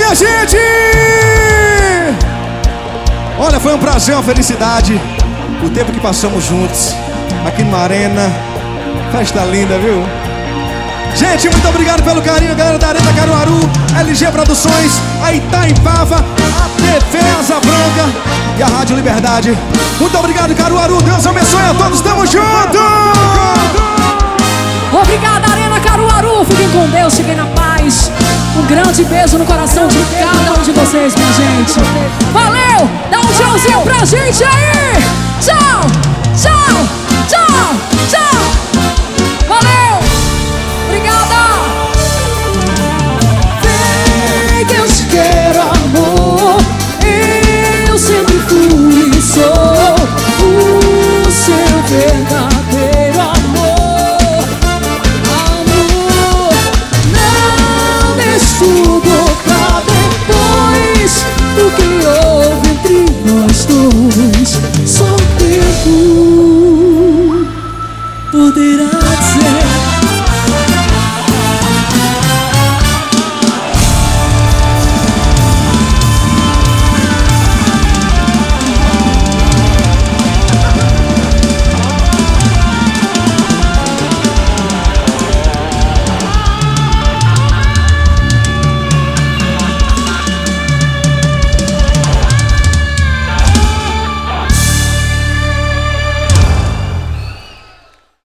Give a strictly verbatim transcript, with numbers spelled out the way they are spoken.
minha gente! Olha, foi um prazer, uma felicidade o tempo que passamos juntos aqui numa arena. Festa linda, viu? Gente, muito obrigado pelo carinho, galera da Arena Caruaru, L G Produções, a Itaipava, a T V Asa Branca e a Rádio Liberdade. Muito obrigado, Caruaru. Deus abençoe a todos. Tamo junto! Obrigada, Arena Caruaru. Fiquem com Deus, fiquem na paz. Um grande beijo no coração de cada um de vocês, minha gente. Valeu! Dá um tchauzinho pra gente aí! Tchau! Tchau! Tchau! Tchau! Valeu! Obrigada! Vem que eu te quero, amor. Eu sempre fui e sou o seu verdadeiro amor. Amor, não deixe tudo pra depois do que houve entre nós dois.